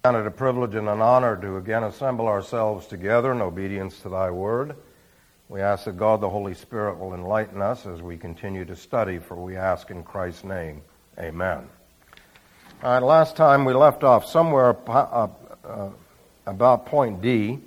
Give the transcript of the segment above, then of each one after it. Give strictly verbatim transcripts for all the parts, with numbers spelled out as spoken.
Count it a privilege and an honor to again assemble ourselves together in obedience to thy word. We ask that God the Holy Spirit will enlighten us as we continue to study, for we ask in Christ's name. Amen. All right, last time we left off somewhere uh, uh, about point D,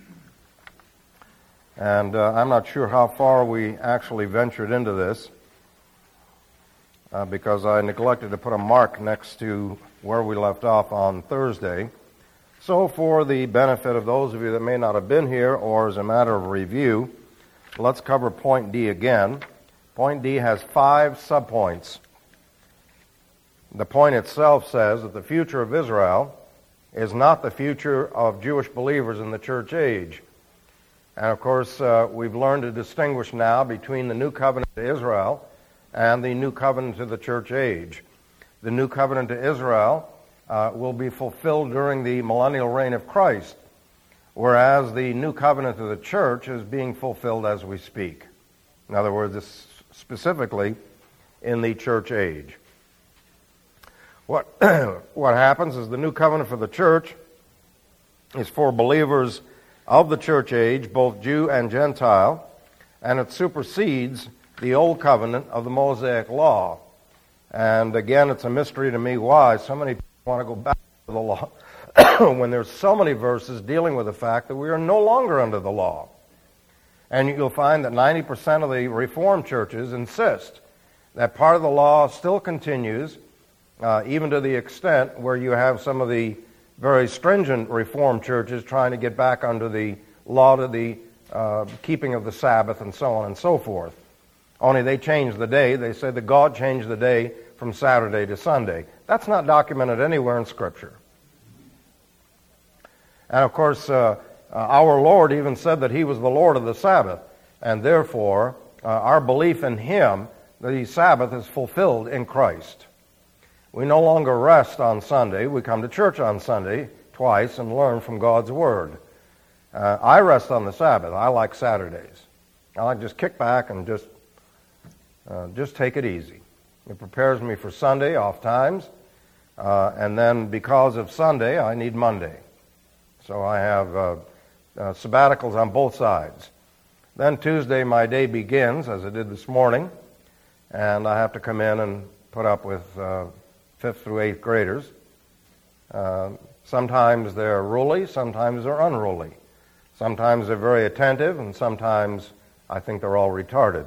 and uh, I'm not sure how far we actually ventured into this uh, because I neglected to put a mark next to where we left off on Thursday. So for the benefit of those of you that may not have been here, or as a matter of review, let's cover point D again. Point D has five subpoints. The point itself says that the future of Israel is not the future of Jewish believers in the church age. And of course, uh, we've learned to distinguish now between the new covenant to Israel and the new covenant to the church age. The new covenant to Israel uh, will be fulfilled during the millennial reign of Christ, whereas the new covenant to the church is being fulfilled as we speak. In other words, it's specifically in the church age. What, what happens is the new covenant for the church is for believers of the church age, both Jew and Gentile, and it supersedes the old covenant of the Mosaic law. And again, it's a mystery to me why so many people want to go back to the law when there's so many verses dealing with the fact that we are no longer under the law. And you'll find that ninety percent of the Reformed churches insist that part of the law still continues, uh, even to the extent where you have some of the very stringent Reformed churches trying to get back under the law to the uh, keeping of the Sabbath and so on and so forth. Only they changed the day. They said that God changed the day from Saturday to Sunday. That's not documented anywhere in Scripture. And of course, uh, uh, our Lord even said that He was the Lord of the Sabbath, and therefore uh, our belief in Him, the Sabbath, is fulfilled in Christ. We no longer rest on Sunday. We come to church on Sunday twice and learn from God's Word. Uh, I rest on the Sabbath. I like Saturdays. I like to just kick back and just Uh, just take it easy. It prepares me for Sunday off times, uh, and then because of Sunday, I need Monday. So I have uh, uh, sabbaticals on both sides. Then Tuesday, my day begins, as I did this morning, and I have to come in and put up with uh, fifth through eighth graders. Uh, sometimes they're ruly, sometimes they're unruly. Sometimes they're very attentive, and sometimes I think they're all retarded.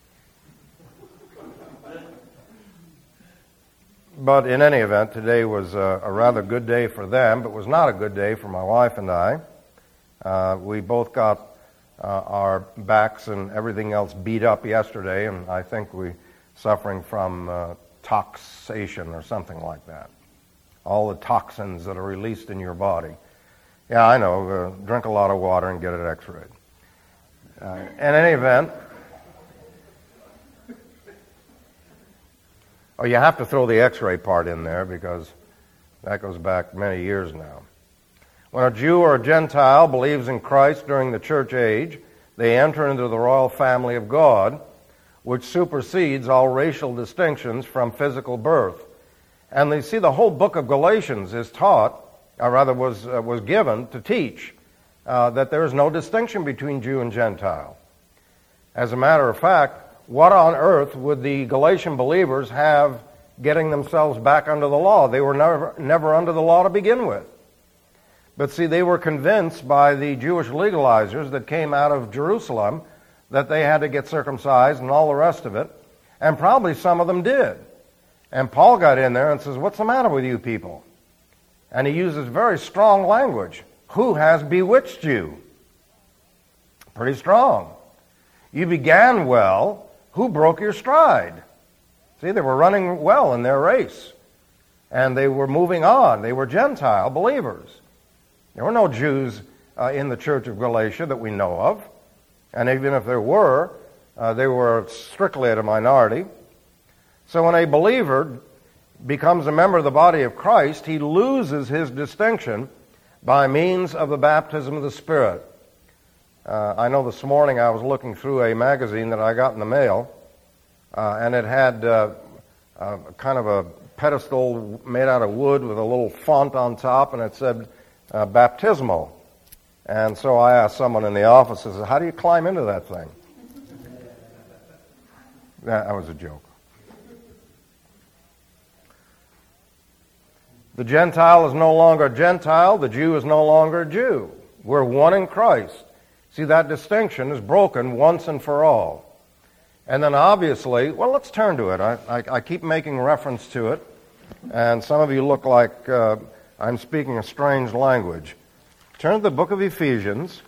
But in any event, today was a, a rather good day for them, but was not a good day for my wife and I. Uh, we both got uh, our backs and everything else beat up yesterday, and I think we're suffering from uh, toxation or something like that. All the toxins that are released in your body. Yeah, I know. Uh, drink a lot of water and get it x-rayed. Uh, in any event, oh, you have to throw the x-ray part in there because that goes back many years now. When a Jew or a Gentile believes in Christ during the church age, they enter into the royal family of God, which supersedes all racial distinctions from physical birth. And you see, the whole book of Galatians is taught, or rather was, uh, was given to teach, uh, that there is no distinction between Jew and Gentile. As a matter of fact, what on earth would the Galatian believers have getting themselves back under the law? They were never, never under the law to begin with. But see, they were convinced by the Jewish legalizers that came out of Jerusalem that they had to get circumcised and all the rest of it, and probably some of them did. And Paul got in there and says, "What's the matter with you people?" And he uses very strong language. Who has bewitched you? Pretty strong. You began well. Who broke your stride? See, they were running well in their race. And they were moving on. They were Gentile believers. There were no Jews uh, in the church of Galatia that we know of. And even if there were, uh, they were strictly at a minority. So when a believer becomes a member of the body of Christ, he loses his distinction by means of the baptism of the Spirit. Uh, I know this morning I was looking through a magazine that I got in the mail, uh, and it had uh, uh, kind of a pedestal made out of wood with a little font on top, and it said uh, baptismal. And so I asked someone in the office, I said, how do you climb into that thing? That was a joke. The Gentile is no longer a Gentile. The Jew is no longer a Jew. We're one in Christ. See, that distinction is broken once and for all. And then obviously, well, let's turn to it. I, I, I keep making reference to it, and some of you look like uh, I'm speaking a strange language. Turn to the book of Ephesians.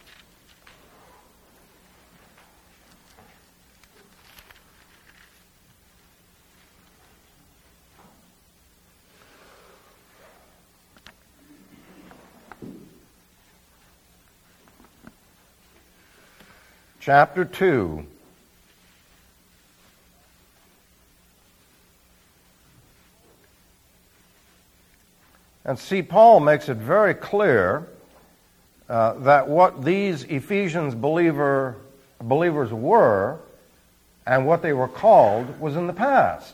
Chapter two. And see, Paul makes it very clear uh, that what these Ephesians believer, believers were and what they were called was in the past.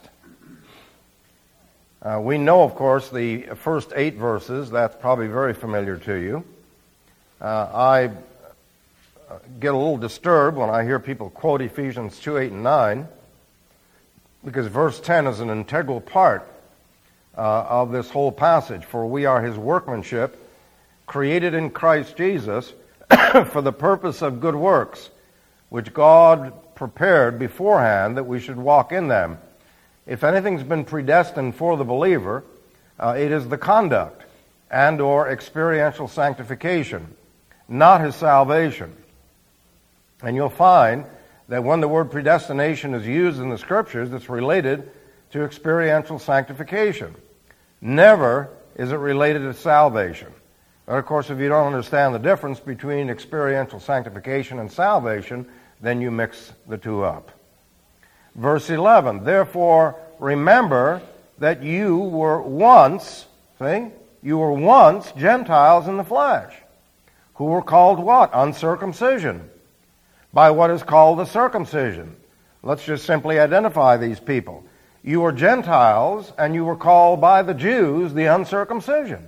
Uh, we know, of course, the first eight verses. That's probably very familiar to you. Uh, I get a little disturbed when I hear people quote Ephesians two, eight, and nine, because verse ten is an integral part uh, of this whole passage. For we are his workmanship, created in Christ Jesus for the purpose of good works, which God prepared beforehand that we should walk in them. If anything's been predestined for the believer, uh, it is the conduct and or experiential sanctification, not his salvation. And you'll find that when the word predestination is used in the Scriptures, it's related to experiential sanctification. Never is it related to salvation. But of course, if you don't understand the difference between experiential sanctification and salvation, then you mix the two up. Verse eleven, therefore remember that you were once, see, you were once Gentiles in the flesh, who were called what? Uncircumcision, by what is called the circumcision. Let's just simply identify these people. You were Gentiles, and you were called by the Jews the uncircumcision,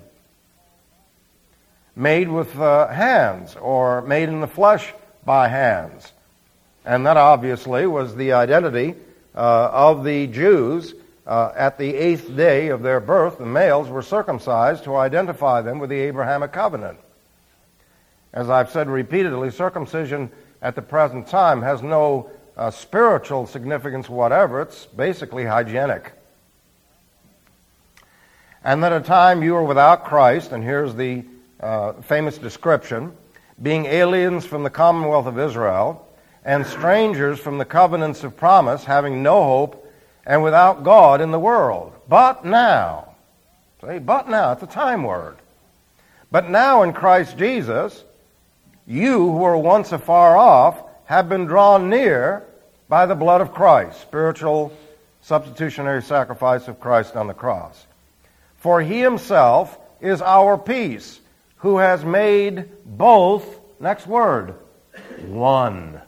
made with uh, hands, or made in the flesh by hands. And that obviously was the identity uh, of the Jews. Uh, at the eighth day of their birth, the males were circumcised to identify them with the Abrahamic covenant. As I've said repeatedly, circumcision at the present time has no uh, spiritual significance whatever. It's basically hygienic. And at a time you were without Christ, and here's the uh, famous description, being aliens from the commonwealth of Israel, and strangers from the covenants of promise, having no hope, and without God in the world. But now, see, but now, it's a time word. But now in Christ Jesus, you who were once afar off have been drawn near by the blood of Christ, spiritual substitutionary sacrifice of Christ on the cross. For he himself is our peace, who has made both, next word, one,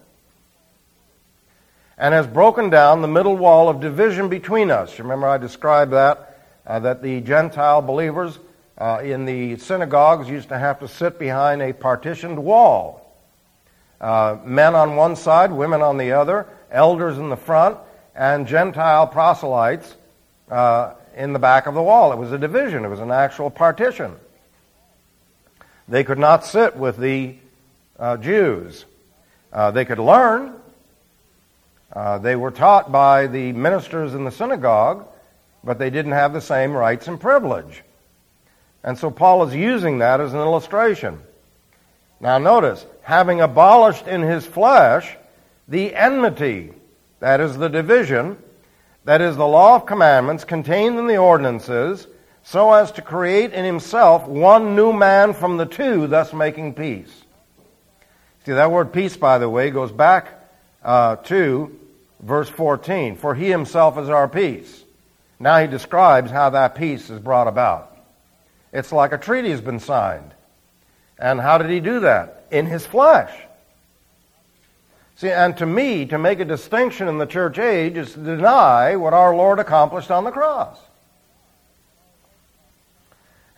and has broken down the middle wall of division between us. Remember I described that, uh, that the Gentile believers Uh, in the synagogues used to have to sit behind a partitioned wall. Uh, men on one side, women on the other, elders in the front, and Gentile proselytes uh, in the back of the wall. It was a division. It was an actual partition. They could not sit with the uh, Jews. Uh, they could learn. Uh, they were taught by the ministers in the synagogue, but they didn't have the same rights and privilege. And so Paul is using that as an illustration. Now notice, having abolished in his flesh the enmity, that is the division, that is the law of commandments contained in the ordinances, so as to create in himself one new man from the two, thus making peace. See, that word peace, by the way, goes back uh, to verse fourteen. For he himself is our peace. Now he describes how that peace is brought about. It's like a treaty has been signed. And how did he do that? In his flesh. See, and to me, to make a distinction in the church age is to deny what our Lord accomplished on the cross.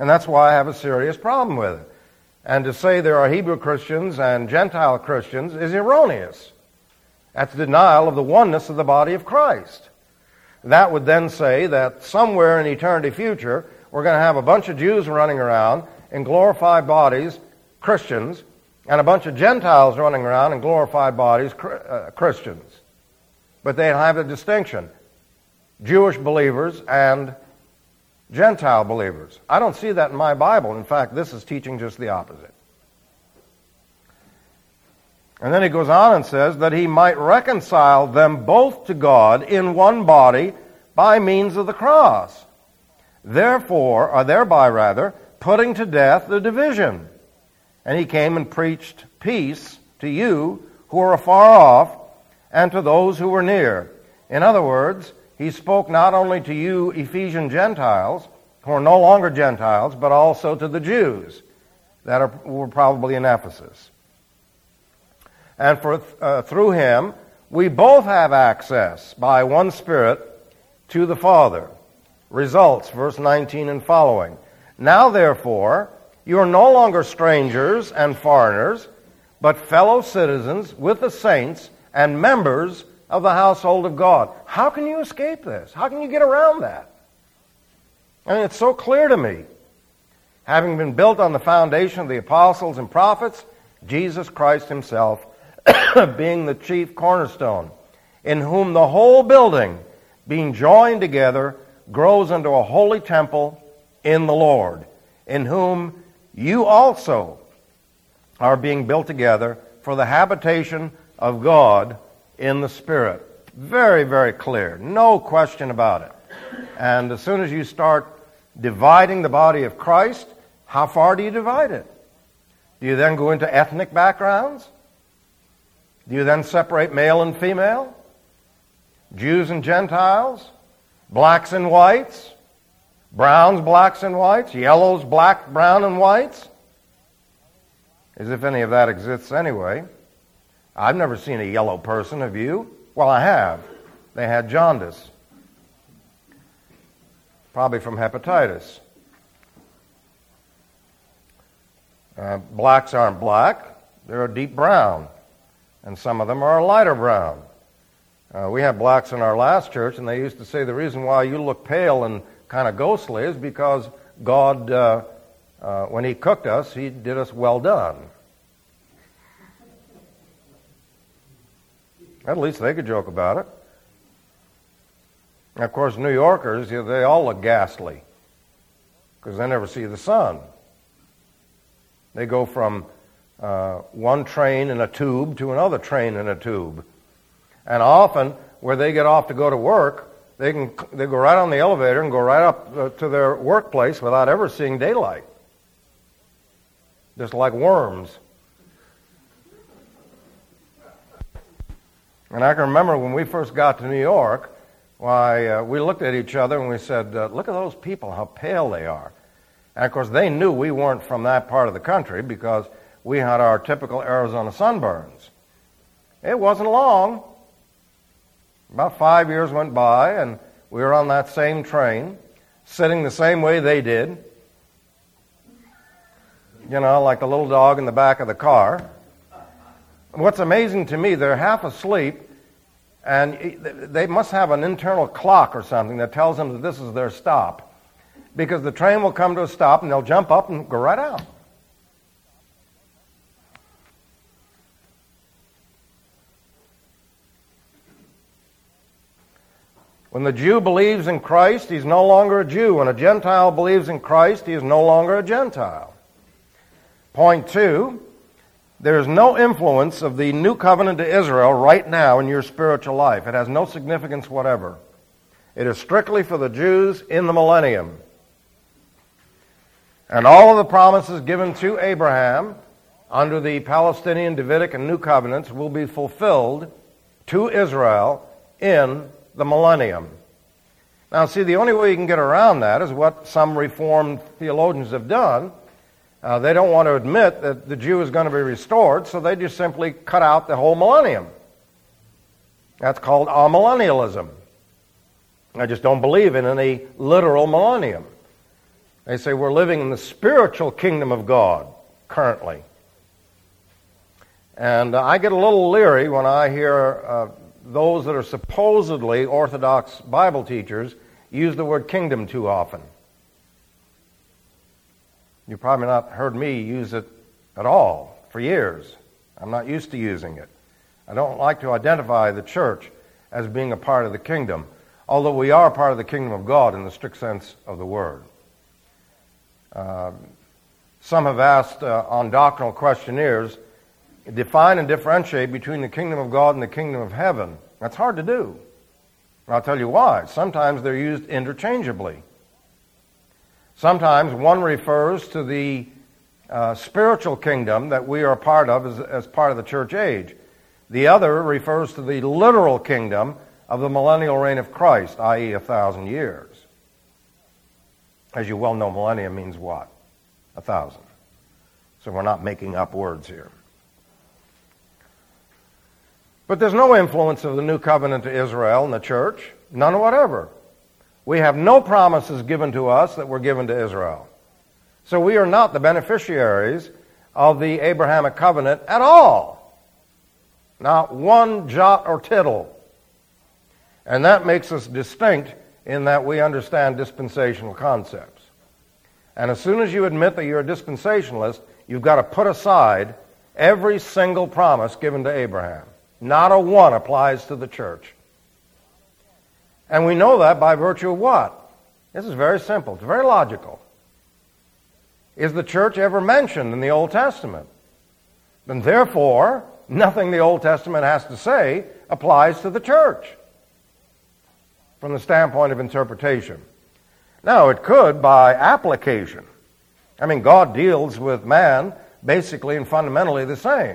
And that's why I have a serious problem with it. And to say there are Hebrew Christians and Gentile Christians is erroneous. That's denial of the oneness of the body of Christ. That would then say that somewhere in eternity future, we're going to have a bunch of Jews running around in glorified bodies, Christians, and a bunch of Gentiles running around in glorified bodies, uh, Christians. But they have a distinction: Jewish believers and Gentile believers. I don't see that in my Bible. In fact, this is teaching just the opposite. And then he goes on and says that he might reconcile them both to God in one body by means of the cross. Therefore, or thereby rather, putting to death the division. And he came and preached peace to you who are afar off and to those who were near. In other words, he spoke not only to you Ephesian Gentiles, who are no longer Gentiles, but also to the Jews that are, were probably in Ephesus. And for uh, through him, we both have access by one Spirit to the Father. Results, verse nineteen and following. Now therefore, you are no longer strangers and foreigners, but fellow citizens with the saints and members of the household of God. How can you escape this? How can you get around that? I mean, it's so clear to me. Having been built on the foundation of the apostles and prophets, Jesus Christ himself being the chief cornerstone, in whom the whole building, being joined together, grows into a holy temple in the Lord, in whom you also are being built together for the habitation of God in the Spirit. Very, very clear. No question about it. And as soon as you start dividing the body of Christ, how far do you divide it? Do you then go into ethnic backgrounds? Do you then separate male and female? Jews and Gentiles? Blacks and whites? Browns, blacks and whites? Yellows, black, brown, and whites? As if any of that exists anyway. I've never seen a yellow person, have you? Well, I have. They had jaundice. Probably from hepatitis. Uh, blacks aren't black. They're a deep brown. And some of them are a lighter brown. Uh, we had blacks in our last church, and they used to say the reason why you look pale and kind of ghostly is because God, uh, uh, when He cooked us, He did us well done. At least they could joke about it. And of course, New Yorkers, you know, they all look ghastly because they never see the sun. They go from uh, one train in a tube to another train in a tube. And often, where they get off to go to work, they can they go right on the elevator and go right up uh, to their workplace without ever seeing daylight. Just like worms. And I can remember when we first got to New York, why uh, we looked at each other and we said, uh, look at those people, how pale they are. And of course they knew we weren't from that part of the country because we had our typical Arizona sunburns. It wasn't long. About five years went by and we were on that same train, sitting the same way they did. You know, like the little dog in the back of the car. What's amazing to me, they're half asleep, and they must have an internal clock or something that tells them that this is their stop. Because the train will come to a stop, and they'll jump up and go right out. When the Jew believes in Christ, he's no longer a Jew. When a Gentile believes in Christ, he is no longer a Gentile. Point two, there is no influence of the new covenant to Israel right now in your spiritual life. It has no significance whatever. It is strictly for the Jews in the millennium. And all of the promises given to Abraham under the Palestinian, Davidic, and New Covenants will be fulfilled to Israel in the millennium. Now, see, the only way you can get around that is what some Reformed theologians have done. Uh, they don't want to admit that the Jew is going to be restored, so they just simply cut out the whole millennium. That's called amillennialism. I just don't believe in any literal millennium. They say we're living in the spiritual kingdom of God currently. And uh, I get a little leery when I hear uh, those that are supposedly Orthodox Bible teachers use the word kingdom too often. You've probably not heard me use it at all for years. I'm not used to using it. I don't like to identify the church as being a part of the kingdom, although we are part of the kingdom of God in the strict sense of the word. Uh, some have asked uh, on doctrinal questionnaires, define and differentiate between the kingdom of God and the kingdom of heaven. That's hard to do. And I'll tell you why. Sometimes they're used interchangeably. Sometimes one refers to the uh, spiritual kingdom that we are a part of as, as part of the church age. The other refers to the literal kingdom of the millennial reign of Christ, that is a thousand years. As you well know, millennium means what? A thousand. So we're not making up words here. But there's no influence of the new covenant to Israel in the church. None whatever. We have no promises given to us that were given to Israel. So we are not the beneficiaries of the Abrahamic covenant at all. Not one jot or tittle. And that makes us distinct in that we understand dispensational concepts. And as soon as you admit that you're a dispensationalist, you've got to put aside every single promise given to Abraham. Not a one applies to the church. And we know that by virtue of what? This is very simple. It's very logical. Is the church ever mentioned in the Old Testament? Then therefore, nothing the Old Testament has to say applies to the church from the standpoint of interpretation. Now, it could by application. I mean, God deals with man basically and fundamentally the same.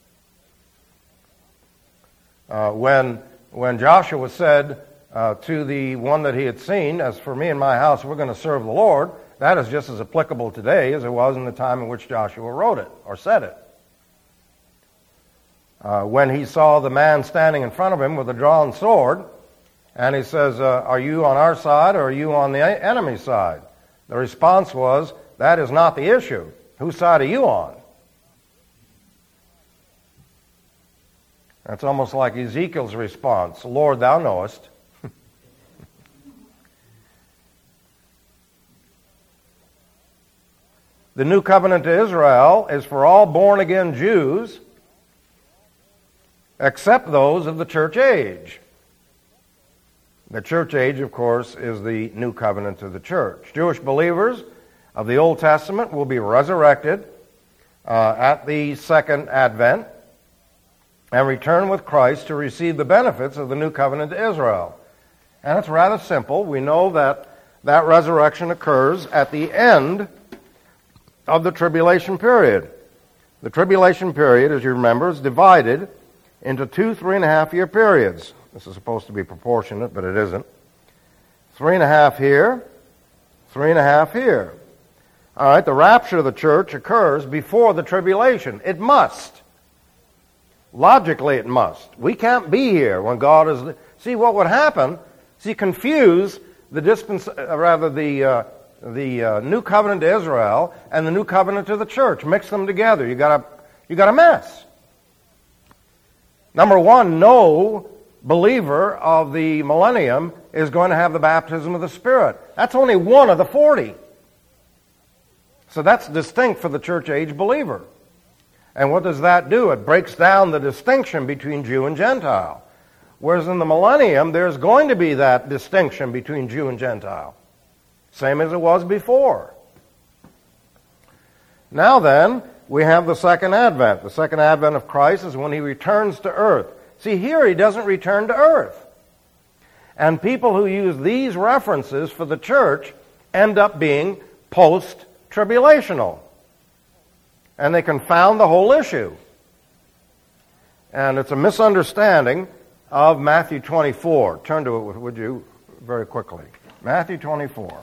Uh, when, when Joshua said uh, to the one that he had seen, as for me and my house, we're going to serve the Lord, that is just as applicable today as it was in the time in which Joshua wrote it or said it. Uh, when he saw the man standing in front of him with a drawn sword, and he says, uh, are you on our side or are you on the enemy's side? The response was, that is not the issue. Whose side are you on? That's almost like Ezekiel's response, Lord, thou knowest. The new covenant to Israel is for all born-again Jews except those of the church age. The church age, of course, is the new covenant to the church. Jewish believers of the Old Testament will be resurrected uh, at the second advent and return with Christ to receive the benefits of the new covenant to Israel. And it's rather simple. We know that that resurrection occurs at the end of the tribulation period. The tribulation period, as you remember, is divided into two three and a half year periods. This is supposed to be proportionate, but it isn't. Three and a half here, three and a half here. All right, the rapture of the church occurs before the tribulation. It must. Logically, it must. We can't be here when God is... See, what would happen, see, confuse the dispens, uh, rather the uh, the uh, new covenant to Israel and the new covenant to the church. Mix them together. You got a you got a mess. Number one, no believer of the millennium is going to have the baptism of the Spirit. That's only one of the forty. So that's distinct for the church age believer. And what does that do? It breaks down the distinction between Jew and Gentile. Whereas in the millennium, there's going to be that distinction between Jew and Gentile. Same as it was before. Now then, we have the second advent. The second advent of Christ is when he returns to earth. See, here he doesn't return to earth. And people who use these references for the church end up being post-tribulational. And they confound the whole issue. And it's a misunderstanding of Matthew twenty-four. Turn to it, would you, very quickly. Matthew twenty-four.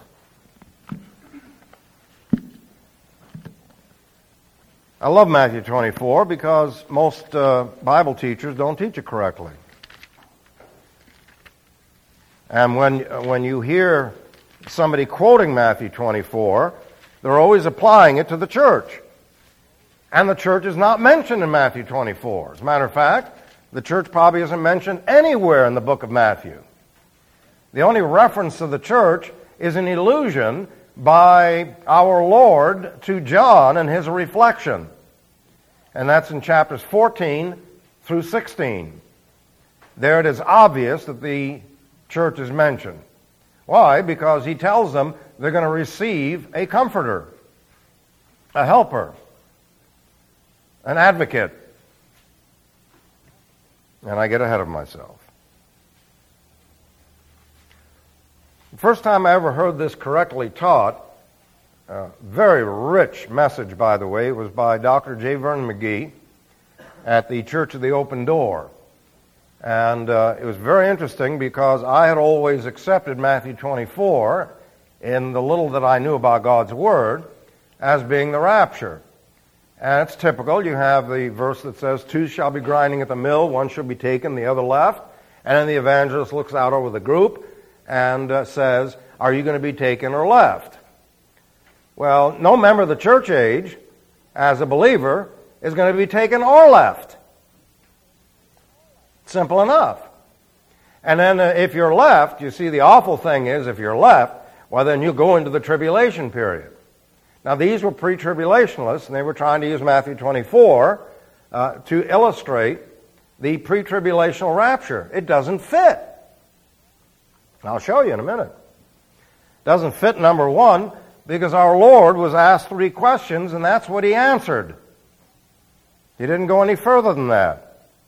I love Matthew twenty-four because most uh, Bible teachers don't teach it correctly. And when when you hear somebody quoting Matthew twenty-four, they're always applying it to the church. And the church is not mentioned in Matthew twenty-four. As a matter of fact, the church probably isn't mentioned anywhere in the book of Matthew. The only reference to the church is an allusion by our Lord to John and his reflection. And that's in chapters fourteen through sixteen. There it is obvious that the church is mentioned. Why? Because he tells them they're going to receive a comforter, a helper, an advocate. And I get ahead of myself. The first time I ever heard this correctly taught, a very rich message, by the way, was by Doctor J. Vernon McGee at the Church of the Open Door. And uh, it was very interesting because I had always accepted Matthew twenty-four, in the little that I knew about God's Word, as being the rapture. And it's typical. You have the verse that says, two shall be grinding at the mill, one shall be taken, the other left. And then the evangelist looks out over the group and uh, says, are you going to be taken or left? Well, no member of the church age, as a believer, is going to be taken or left. Simple enough. And then uh, if you're left, you see the awful thing is if you're left, well then you'll go into the tribulation period. Now these were pre-tribulationists, and they were trying to use Matthew twenty-four uh, to illustrate the pre-tribulational rapture. It doesn't fit. I'll show you in a minute. It doesn't fit, number one, because our Lord was asked three questions, and that's what he answered. He didn't go any further than that.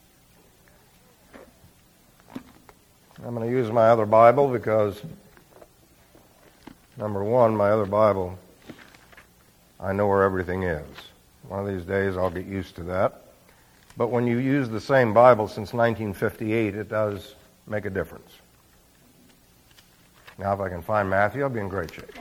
I'm going to use my other Bible because, number one, my other Bible, I know where everything is. One of these days I'll get used to that. But when you use the same Bible since nineteen fifty-eight, it does make a difference. Now, if I can find Matthew, I'll be in great shape.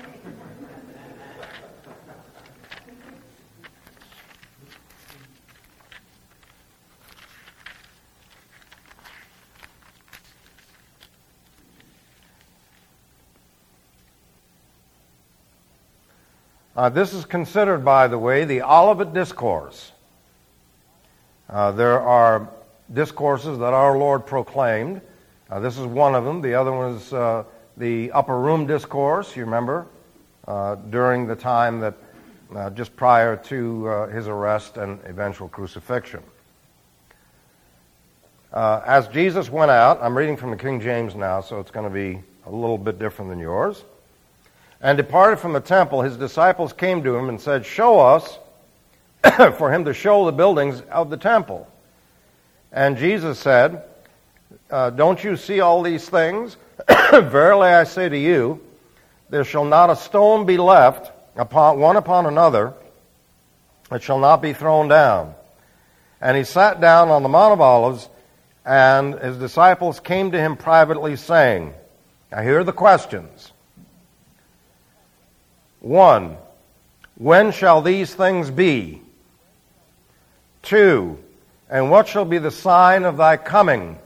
Uh, this is considered, by the way, the Olivet Discourse. Uh, there are discourses that our Lord proclaimed. Uh, this is one of them. The other one is uh, the Upper Room Discourse, you remember, uh, during the time that uh, just prior to uh, his arrest and eventual crucifixion. Uh, as Jesus went out, I'm reading from the King James now, so it's going to be a little bit different than yours. And departed from the temple, his disciples came to him and said, show us, for him to show the buildings of the temple. And Jesus said, uh, don't you see all these things? Verily I say to you, there shall not a stone be left upon one upon another, it shall not be thrown down. And he sat down on the Mount of Olives, and his disciples came to him privately, saying, now here are the questions. One, when shall these things be? Two, and what shall be the sign of thy coming?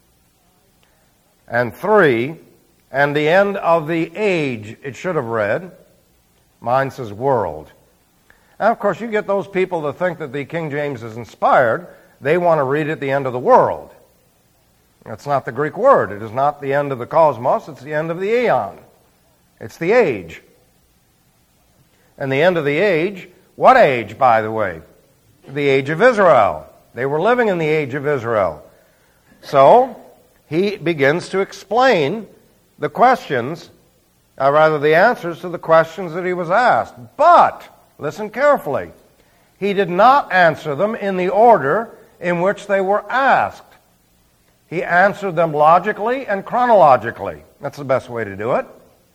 And three, and the end of the age, it should have read. Mine says world. Now, of course, you get those people that think that the King James is inspired. They want to read it the end of the world. That's not the Greek word. It is not the end of the cosmos. It's the end of the aeon. It's the age. And the end of the age, what age, by the way? The age of Israel. They were living in the age of Israel. So, he begins to explain the questions, or rather the answers to the questions that he was asked. But, listen carefully, he did not answer them in the order in which they were asked. He answered them logically and chronologically. That's the best way to do it.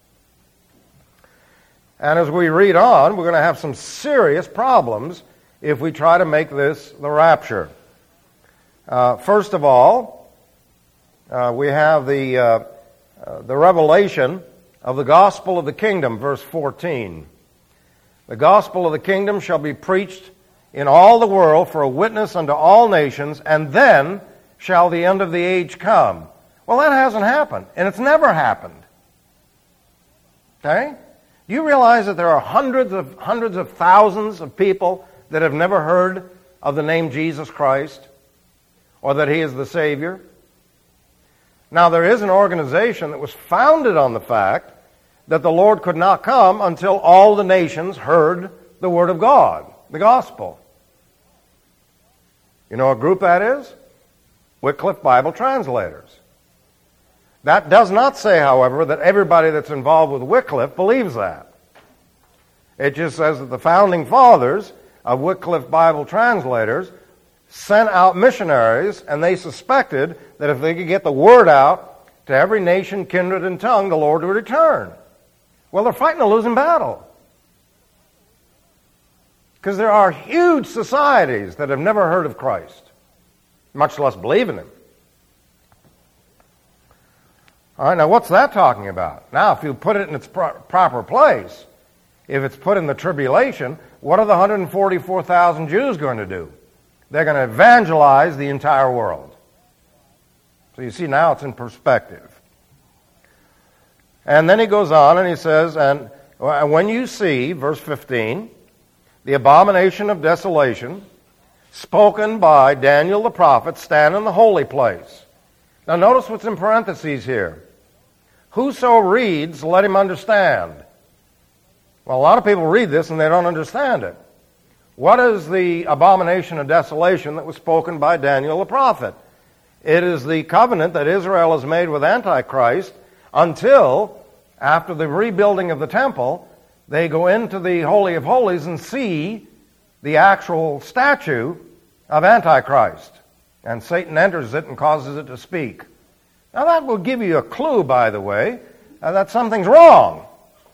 And as we read on, we're going to have some serious problems if we try to make this the rapture. Uh, first of all, uh, we have the uh, uh, the revelation of the gospel of the kingdom, verse fourteen. The gospel of the kingdom shall be preached in all the world for a witness unto all nations, and then shall the end of the age come. Well, that hasn't happened, and it's never happened. Okay? Do you realize that there are hundreds of hundreds of thousands of people that have never heard of the name Jesus Christ or that He is the Savior? Now, there is an organization that was founded on the fact that the Lord could not come until all the nations heard the Word of God, the gospel. You know what group that is? Wycliffe Bible Translators. That does not say, however, that everybody that's involved with Wycliffe believes that. It just says that the founding fathers of Wycliffe Bible Translators sent out missionaries, and they suspected that if they could get the word out to every nation, kindred, and tongue, the Lord would return. Well, they're fighting a losing battle. Because there are huge societies that have never heard of Christ, much less believe in Him. All right, now what's that talking about? Now, if you put it in its pro- proper place, if it's put in the tribulation, what are the one hundred forty-four thousand Jews going to do? They're going to evangelize the entire world. So you see, now it's in perspective. And then he goes on and he says, and when you see, verse fifteen, the abomination of desolation, spoken by Daniel the prophet, stand in the holy place. Now notice what's in parentheses here. Whoso reads, let him understand. Well, a lot of people read this and they don't understand it. What is the abomination of desolation that was spoken by Daniel the prophet? It is the covenant that Israel has made with Antichrist until, after the rebuilding of the temple, they go into the Holy of Holies and see the actual statue of Antichrist. And Satan enters it and causes it to speak. Now that will give you a clue, by the way, uh, that something's wrong.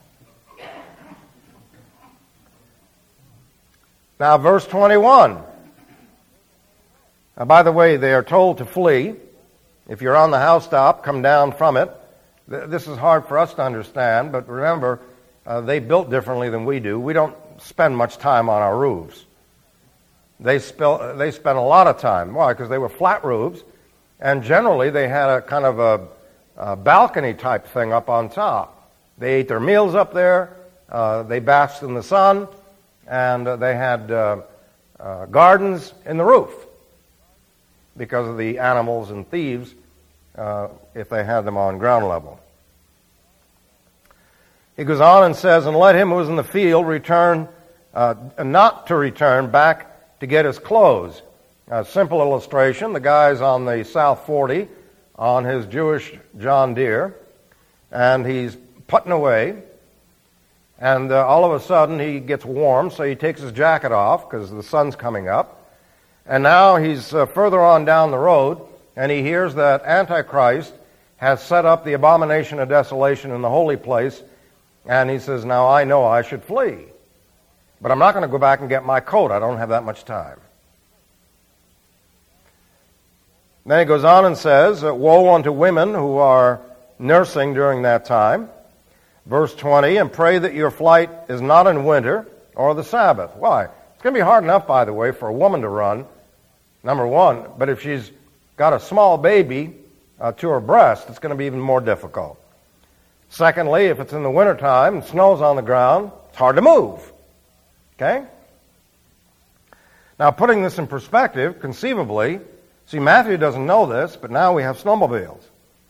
Now verse twenty-one. Now, by the way, they are told to flee. If you're on the housetop, come down from it. This is hard for us to understand, but remember, uh, they built differently than we do. We don't spend much time on our roofs. They, spill, they spent a lot of time. Why? Because they were flat roofs, and generally they had a kind of a, a balcony type thing up on top. They ate their meals up there, uh, they basked in the sun, and uh, they had uh, uh, gardens in the roof because of the animals and thieves uh, if they had them on ground level. He goes on and says, and let him who is in the field return, uh, not to return back to get his clothes. A simple illustration, the guy's on the South forty on his Jewish John Deere, and he's putting away, and uh, all of a sudden he gets warm, so he takes his jacket off because the sun's coming up. And now he's uh, further on down the road, and he hears that Antichrist has set up the abomination of desolation in the holy place, and he says, now I know I should flee. But I'm not going to go back and get my coat. I don't have that much time. Then he goes on and says, woe unto women who are nursing during that time. Verse twenty, and pray that your flight is not in winter or the Sabbath. Why? It's going to be hard enough, by the way, for a woman to run, number one. But if she's got a small baby uh, to her breast, it's going to be even more difficult. Secondly, if it's in the wintertime and snow's on the ground, it's hard to move. Okay? Now, putting this in perspective, conceivably, see, Matthew doesn't know this, but now we have snowmobiles.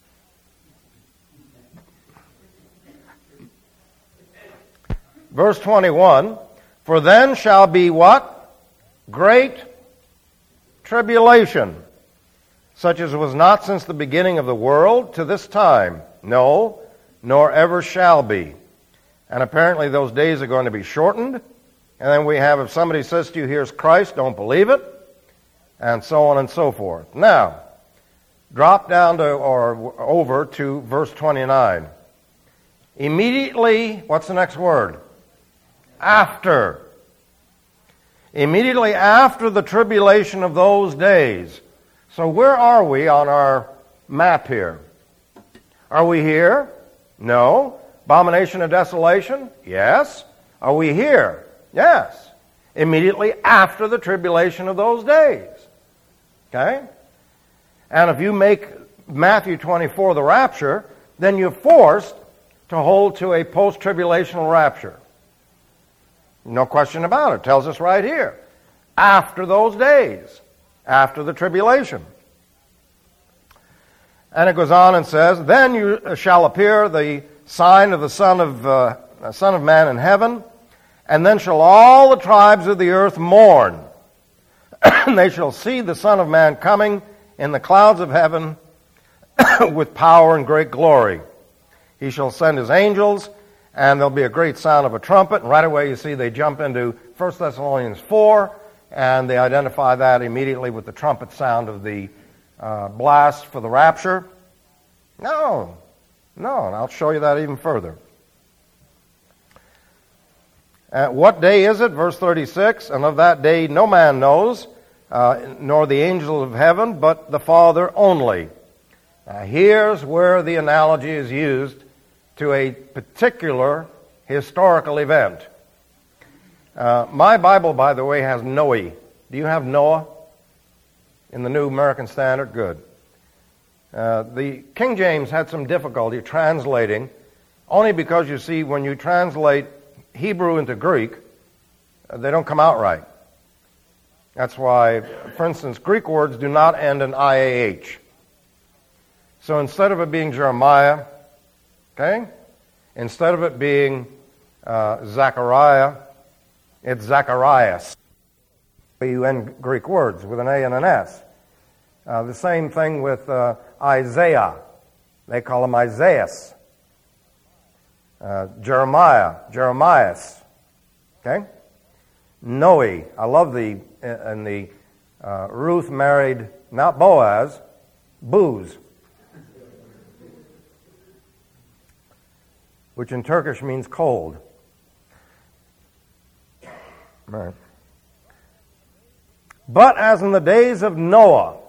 Verse twenty-one, for then shall be what? Great tribulation, such as was not since the beginning of the world to this time, no, nor ever shall be. And apparently those days are going to be shortened. And then we have, if somebody says to you, here's Christ, don't believe it, and so on and so forth. Now, drop down to, or over to verse twenty-nine. Immediately, what's the next word? After. Immediately after the tribulation of those days. So where are we on our map here? Are we here? No. Abomination of desolation? Yes. Are we here? Yes. Immediately after the tribulation of those days. Okay? And if you make Matthew twenty-four the rapture, then you're forced to hold to a post-tribulational rapture. No question about it. It tells us right here. After those days, after the tribulation. And it goes on and says, then you shall appear the sign of the Son of uh, Son of Man in heaven, and then shall all the tribes of the earth mourn. And they shall see the Son of Man coming in the clouds of heaven with power and great glory. He shall send his angels, and there'll be a great sound of a trumpet. And right away you see they jump into First Thessalonians four, and they identify that immediately with the trumpet sound of the uh, blast for the rapture. No, no, and I'll show you that even further. Uh, what day is it? Verse thirty-six, and of that day no man knows, uh, nor the angels of heaven, but the Father only. Now here's where the analogy is used to a particular historical event. Uh, my Bible, by the way, has Noe. Do you have Noah in the New American Standard? Good. Uh, the King James had some difficulty translating, only because, you see, when you translate Hebrew into Greek, uh, they don't come out right. That's why, for instance, Greek words do not end in I A H. So instead of it being Jeremiah, okay, instead of it being uh, Zechariah, it's Zacharias. You end Greek words with an A and an S. Uh, the same thing with uh, Isaiah. They call him Isaias. Uh, Jeremiah, Jeremias. Okay? Noe. I love the, and the uh, Ruth married, not Boaz, Booz, which in Turkish means cold. Right. But as in the days of Noah,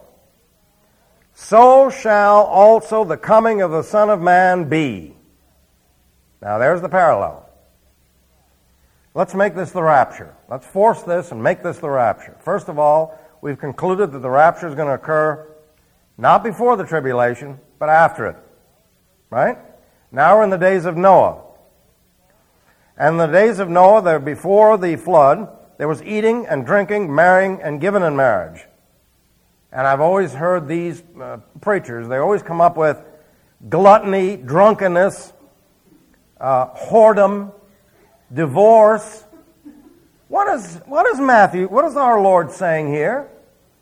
so shall also the coming of the Son of Man be. Now there's the parallel. Let's make this the rapture. Let's force this and make this the rapture. First of all, we've concluded that the rapture is going to occur not before the tribulation, but after it. Right? Now we're in the days of Noah. And in the days of Noah, there before the flood, there was eating and drinking, marrying, and giving in marriage. And I've always heard these uh, preachers, they always come up with gluttony, drunkenness, uh, whoredom, divorce. What is, what is Matthew, what is our Lord saying here?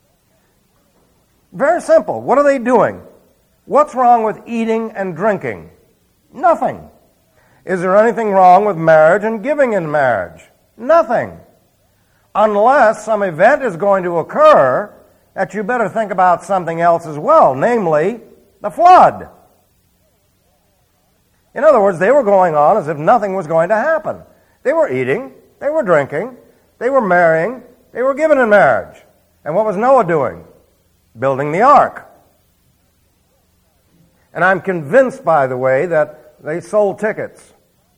Very simple. What are they doing? What's wrong with eating and drinking? Nothing. Is there anything wrong with marriage and giving in marriage? Nothing. Unless some event is going to occur that you better think about something else as well, namely the flood. In other words, they were going on as if nothing was going to happen. They were eating, they were drinking, they were marrying, they were given in marriage. And what was Noah doing? Building the ark. And I'm convinced, by the way, that they sold tickets.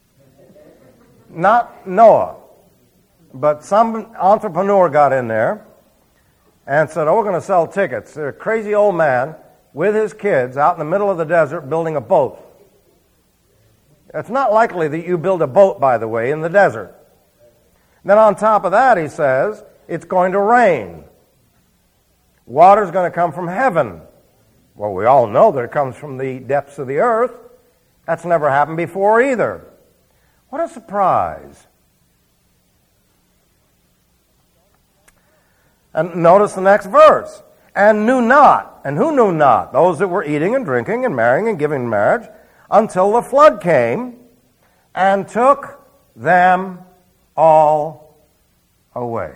Not Noah, but some entrepreneur got in there and said, oh, we're going to sell tickets. There's a crazy old man with his kids out in the middle of the desert building a boat. It's not likely that you build a boat, by the way, in the desert. Then on top of that, he says, it's going to rain. Water's going to come from heaven. Well, we all know that it comes from the depths of the earth. That's never happened before either. What a surprise. And notice the next verse. And knew not. And who knew not? Those that were eating and drinking and marrying and giving in marriage, until the flood came and took them all away.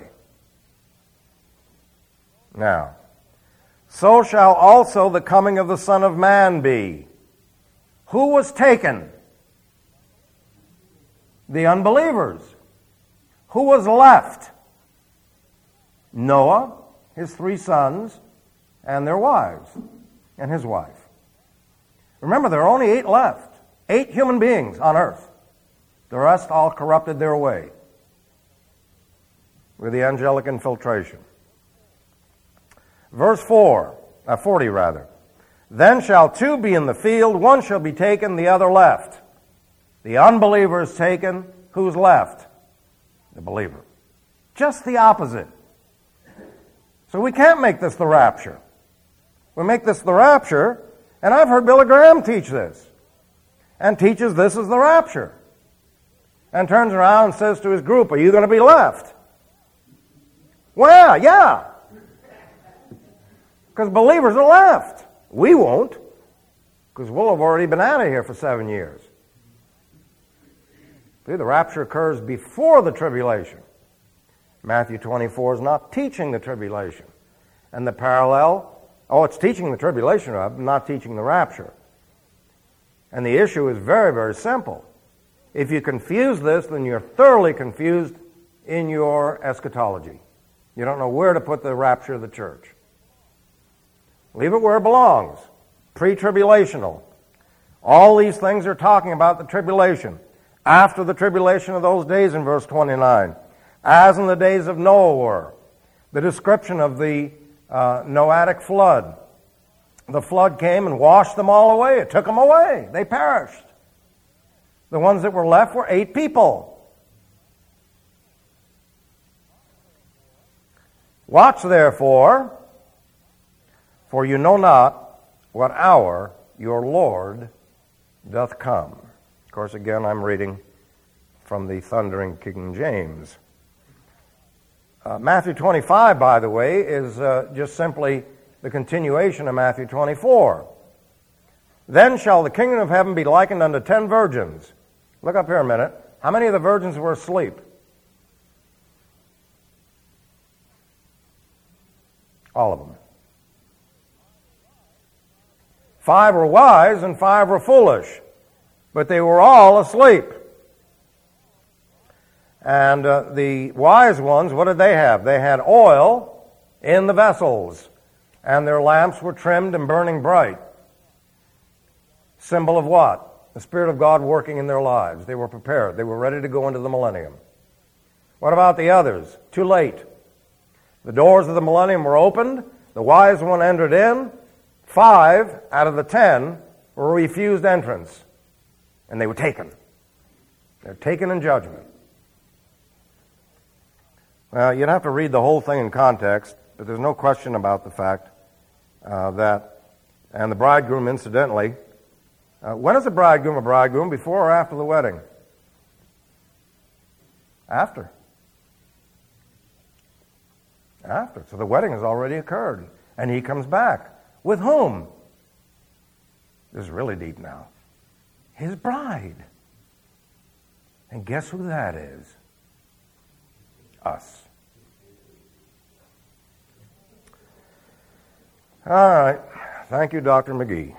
Now, so shall also the coming of the Son of Man be. Who was taken? The unbelievers. Who was left? Noah, his three sons, and their wives, and his wife. Remember, there are only eight left. Eight human beings on earth. The rest all corrupted their way with the angelic infiltration. Verse four, uh, forty rather. Then shall two be in the field, one shall be taken, the other left. The unbeliever is taken. Who's left? The believer. Just the opposite. So we can't make this the rapture. We make this the rapture, and I've heard Billy Graham teach this, and teaches this is the rapture, and turns around and says to his group, are you going to be left? Well, yeah. Because believers are left. We won't, because we'll have already been out of here for seven years. See, the rapture occurs before the tribulation. Matthew twenty-four is not teaching the tribulation. And the parallel, oh, it's teaching the tribulation, but not teaching the rapture. And the issue is very, very simple. If you confuse this, then you're thoroughly confused in your eschatology. You don't know where to put the rapture of the church. Leave it where it belongs. Pre-tribulational. All these things are talking about the tribulation. After the tribulation of those days in verse twenty-nine. As in the days of Noah were. The description of the uh, Noahic flood. The flood came and washed them all away. It took them away. They perished. The ones that were left were eight people. Watch therefore, for you know not what hour your Lord doth come. Of course, again, I'm reading from the thundering King James. Uh, Matthew twenty-five, by the way, is uh, just simply the continuation of Matthew twenty-four. Then shall the kingdom of heaven be likened unto ten virgins. Look up here a minute. How many of the virgins were asleep? All of them. Five were wise and five were foolish, but they were all asleep. And uh, the wise ones, what did they have? They had oil in the vessels, and their lamps were trimmed and burning bright. Symbol of what? The Spirit of God working in their lives. They were prepared. They were ready to go into the millennium. What about the others? Too late. The doors of the millennium were opened. The wise one entered in. Five out of the ten were refused entrance, and they were taken. They're taken in judgment. Well, you'd have to read the whole thing in context, but there's no question about the fact uh, that, and the bridegroom, incidentally, uh, when is a bridegroom a bridegroom, before or after the wedding? After. After. So the wedding has already occurred, and he comes back. With whom? This is really deep now. His bride. And guess who that is? Us. All right. Thank you, Doctor McGee.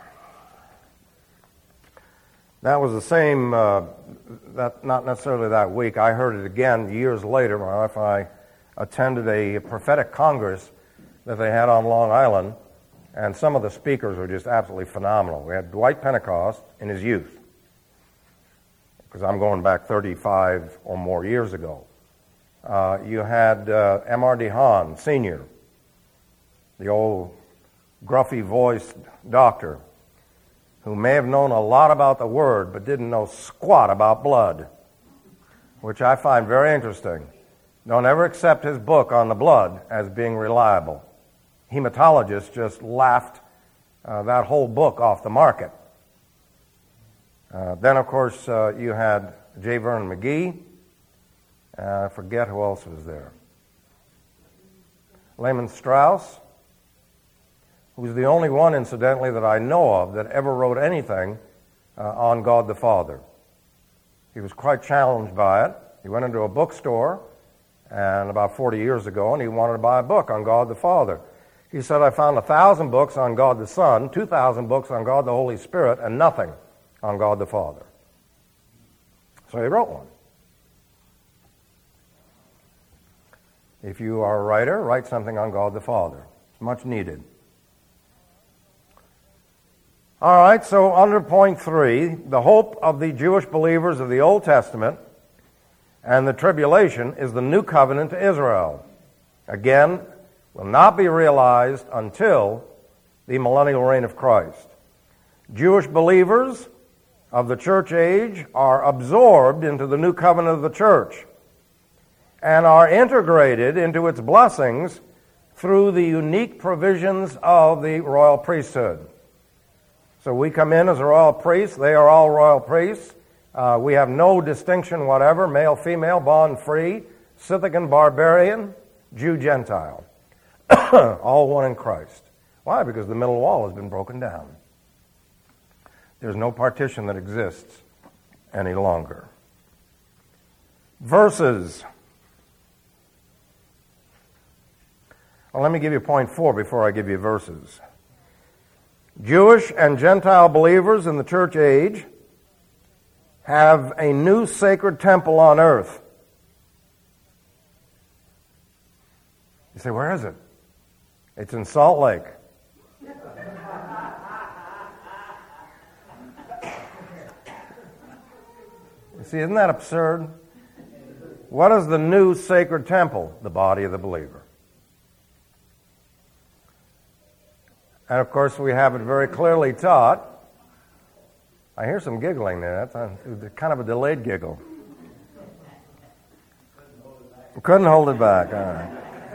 That was the same, uh, that not necessarily that week. I heard it again years later. My wife and I attended a prophetic congress that they had on Long Island, and some of the speakers were just absolutely phenomenal. We had Dwight Pentecost in his youth, because I'm going back thirty-five or more years ago. Uh, you had uh, M R DeHaan, Senior, the old gruffy-voiced doctor, who may have known a lot about the Word but didn't know squat about blood, which I find very interesting. Don't ever accept his book on the blood as being reliable. Hematologists just laughed uh, that whole book off the market. Uh, then, of course, uh, you had J. Vernon McGee. Uh, I forget who else was there. Lehman Strauss, who was the only one, incidentally, that I know of that ever wrote anything uh, on God the Father. He was quite challenged by it. He went into a bookstore and about forty years ago, and he wanted to buy a book on God the Father. He said, I found a thousand books on God the Son, two thousand books on God the Holy Spirit, and nothing on God the Father. So he wrote one. If you are a writer, write something on God the Father. It's much needed. All right, so under point three, the hope of the Jewish believers of the Old Testament and the tribulation is the new covenant to Israel. Again, will not be realized until the millennial reign of Christ. Jewish believers of the church age are absorbed into the new covenant of the church and are integrated into its blessings through the unique provisions of the royal priesthood. So we come in as a royal priest. They are all royal priests. Uh, we have no distinction whatever, male, female, bond, free, Scythian, barbarian, Jew, Gentile. All one in Christ. Why? Because the middle wall has been broken down. There's no partition that exists any longer. Verses. Well, let me give you point four before I give you verses. Jewish and Gentile believers in the church age have a new sacred temple on earth. You say, where is it? It's in Salt Lake. You see, isn't that absurd? What is the new sacred temple? The body of the believer. And of course, we have it very clearly taught. I hear some giggling there. That's a, kind of a delayed giggle. Couldn't hold it back. All right.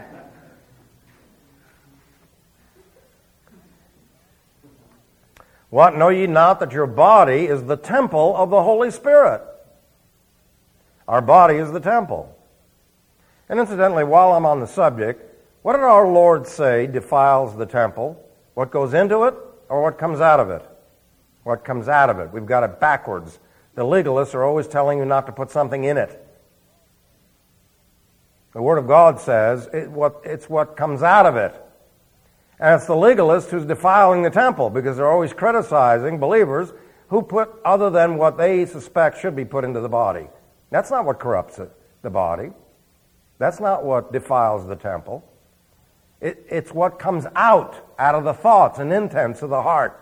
What, know ye not that your body is the temple of the Holy Spirit? Our body is the temple. And incidentally, while I'm on the subject, what did our Lord say defiles the temple? What goes into it or what comes out of it? What comes out of it. We've got it backwards. The legalists are always telling you not to put something in it. The Word of God says it, what, it's what comes out of it. And it's the legalist who's defiling the temple because they're always criticizing believers who put other than what they suspect should be put into the body. That's not what corrupts it, the body. That's not what defiles the temple. It, it's what comes out, out of the thoughts and intents of the heart.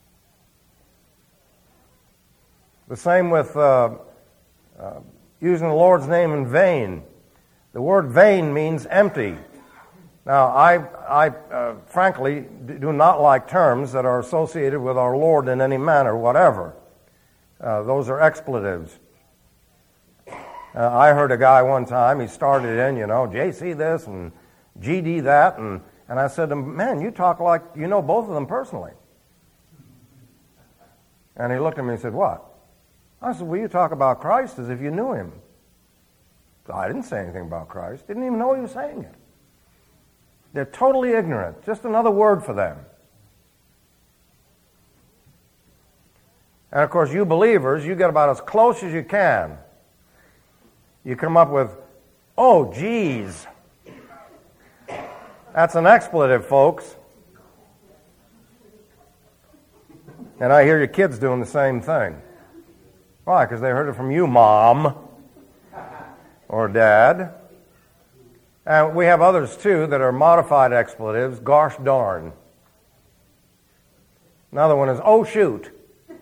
The same with uh, uh, using the Lord's name in vain. The word vain means empty. Now, I, I uh, frankly do not like terms that are associated with our Lord in any manner whatever. Uh, those are expletives. Uh, I heard a guy one time, he started in, you know, J C this and G D that, and, and I said to him, man, you talk like you know both of them personally. And he looked at me and said, what? I said, well, you talk about Christ as if you knew him. So I didn't say anything about Christ. Didn't even know he was saying it. They're totally ignorant. Just another word for them. And of course, you believers, you get about as close as you can. You come up with, oh, geez. That's an expletive, folks. And I hear your kids doing the same thing. Why? Because they heard it from you, Mom or Dad. And we have others, too, that are modified expletives. Gosh darn. Another one is, oh, shoot.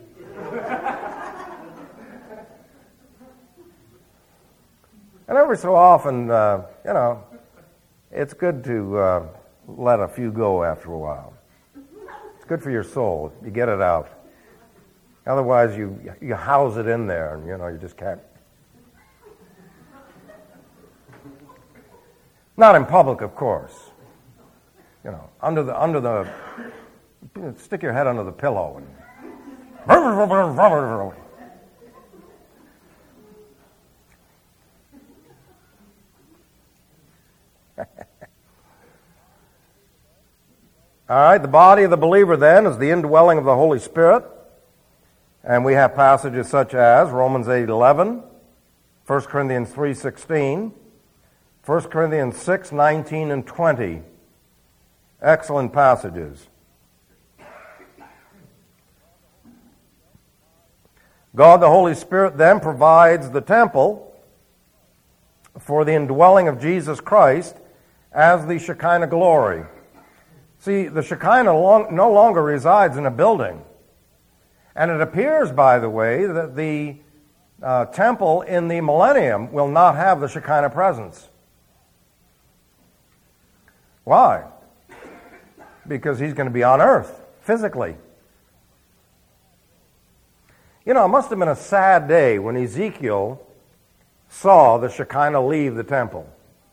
And every so often, uh, you know, it's good to uh, let a few go after a while. It's good for your soul. You get it out. Otherwise, you you house it in there, and, you know, you just can't. Not in public, of course. You know, under the under the stick your head under the pillow and. All right, the body of the believer then is the indwelling of the Holy Spirit. And we have passages such as Romans eight eleven, First Corinthians three sixteen, First Corinthians six nineteen and twenty. Excellent passages. God the Holy Spirit then provides the temple for the indwelling of Jesus Christ as the Shekinah glory. See, the Shekinah long, no longer resides in a building. And it appears, by the way, that the uh, temple in the millennium will not have the Shekinah presence. Why? Because he's going to be on earth, physically. You know, it must have been a sad day when Ezekiel saw the Shekinah leave the temple.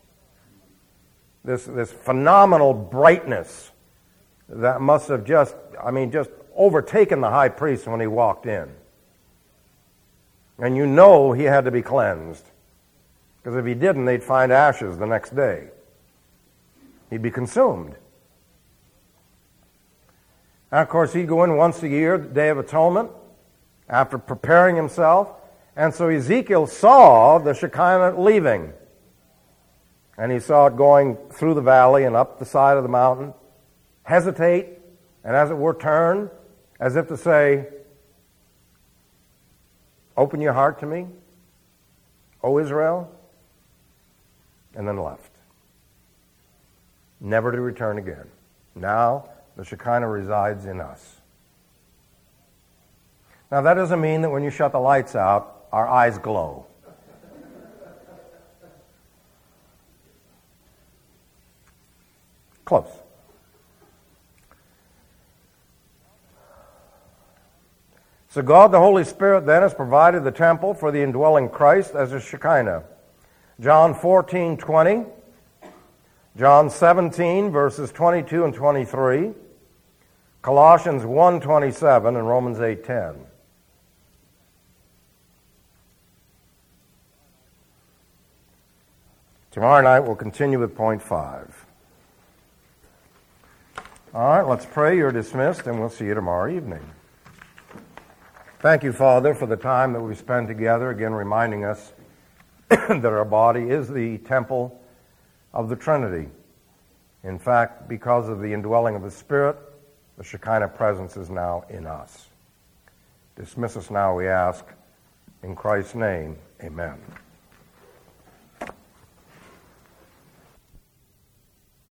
This, this phenomenal brightness that must have just, I mean, just overtaken the high priest when he walked in. And you know he had to be cleansed. Because if he didn't, they'd find ashes the next day. He'd be consumed. And of course, he'd go in once a year, the Day of Atonement, after preparing himself. And so Ezekiel saw the Shekinah leaving. And he saw it going through the valley and up the side of the mountain, hesitate, and as it were turn, as if to say, open your heart to me, O Israel, and then left. Never to return again. Now, the Shekinah resides in us. Now, that doesn't mean that when you shut the lights out, our eyes glow. Close. So God, the Holy Spirit, then, has provided the temple for the indwelling Christ as a Shekinah. John fourteen twenty, John seventeen, verses twenty-two and twenty-three, Colossians one twenty-seven, and Romans eight ten. Tomorrow night we'll continue with point five. All right, let's pray. You're dismissed, and we'll see you tomorrow evening. Thank you, Father, for the time that we spend together, again reminding us that our body is the temple of the Trinity. In fact, because of the indwelling of the Spirit, the Shekinah presence is now in us. Dismiss us now, we ask. In Christ's name, amen.